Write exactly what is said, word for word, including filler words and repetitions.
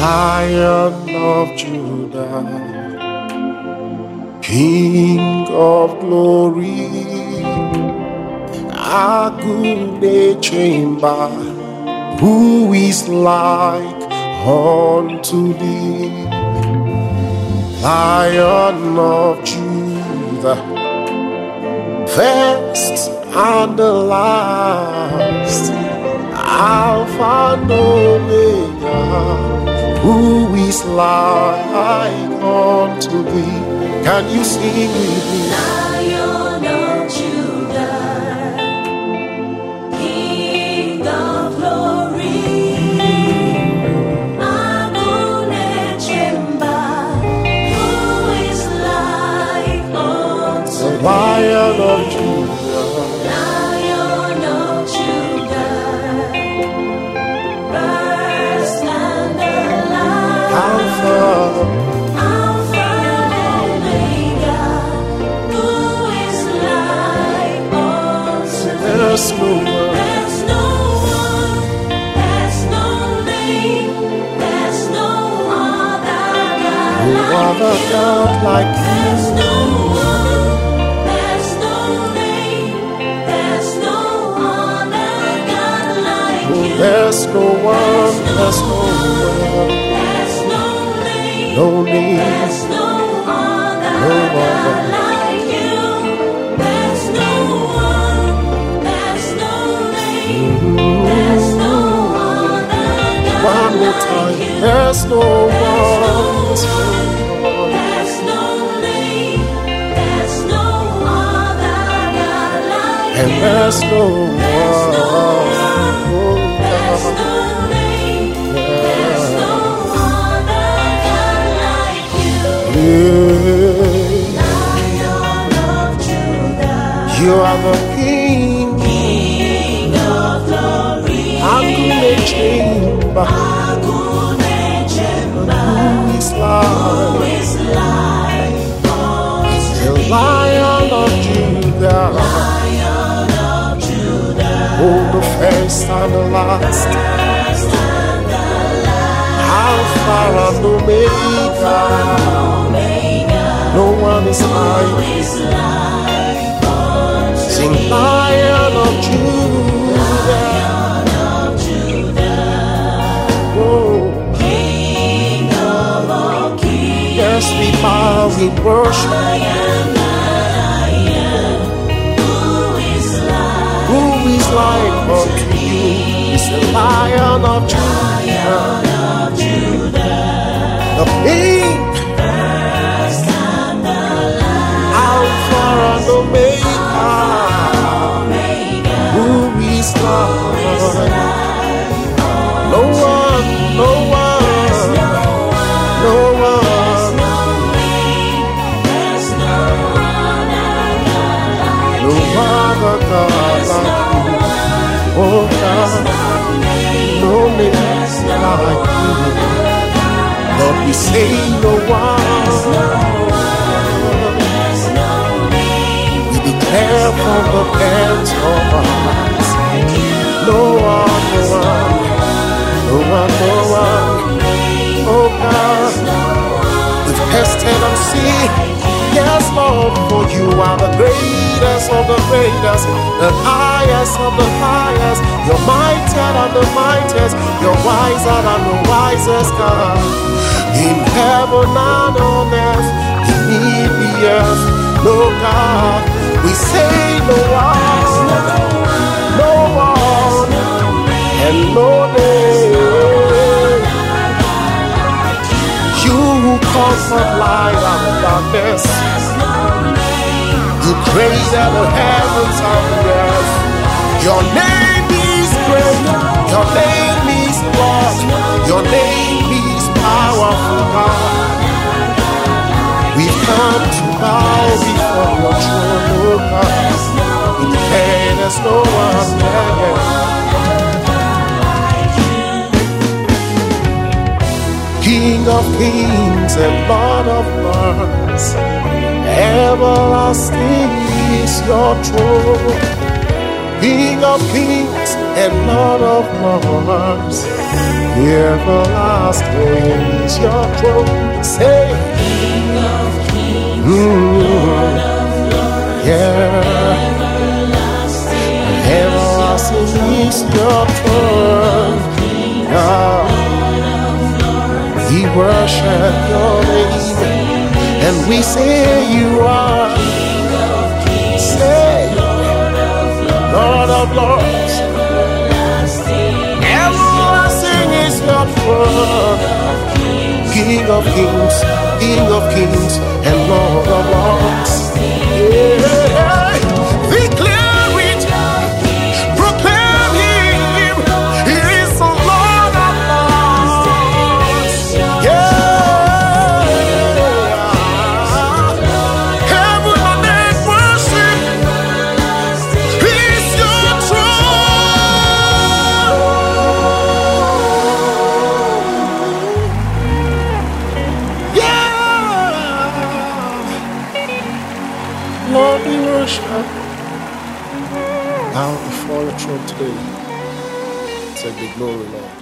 Lion of Judah, King of glory, Agune Chamber, who is like unto thee? Lion of Judah, first and the last, Alpha and Omega, who is like unto thee? Can you sing with me? Lion of Judah, King of glory, Agune Chamber, who is like unto The thee? Lion of Judah, Lion of Judah, first and the last, Alpha, Alpha and Omega, who is like unto thee? there's no one, There's no one, there's no name, there's no other God no like other you. God like you. There's no one, there's no name, there's no other God like Oh, you. there's no one, there's no one, There's no name, no name, there's no other no God other. like you. There's no one, there's no name, there's no other God One more like time, you. there's no one, There's no name, there's no other God like and you. there's no There's no one. one, Oh, there's God. no name, there's no other God like you. Yeah. Lion of Judah, You are the King, King of glory, Agune Chamber, Agune Chamber, who is like who is like unto the thee? Lion of Judah, Lion of Judah, oh, the first and the last, first and the Alpha and Omega. Omega, No one is who like, is like unto sing thee? Lion of Judah, Lion of Judah, oh, King of all kings, yes, we bow in worship. I am that I am, who is like Who is like unto you? Is the Lion of Judah, Lion of Judah, the King, first and the last, Alpha and Omega. Omega, Who is like? is like No one, no one, no one, no one, no name, there's no other God like no you. other God There's like no you. one, Oh there's God, no name, no name there's no like you. other God Lord, we say no There's no one. one, there's no name, We declare from the bends of our hearts. like you. No one, no one, no one, no one. Oh God, we've tested and seen. Yes, Lord, for you are the greatest of the greatest, the highest of the highest. You're mightier than the mightiest. You're wiser than the wisest, God. In heaven and on earth, beneath the earth, no God, we say no one, no one, and no name. You who comfort light and darkness, you created the heavens and the earth. Your name is great, your name is Lord, your name is powerful God. We've come to bow before your throne, oh God. We declare there's no one there. King of kings and Lord of lords, everlasting is your throne. King of kings and Lord of lords. Everlasting is your throne. Say, King of kings, mm, Lord of lords, yeah. everlasting, Everlasting is your throne. God, we worship your name, and we say you are. King of kings, Say, Lord of lords, Lord of lords. everlasting, Everlasting is your throne. King of kings, King of kings, and Lord of lords. Yeah. Declare it, proclaim him. He is the Lord of lords. Yeah. Heaven and earth worship. He's your throne. Lord, we worship. Bow before your throne today. Take the glory, Lord.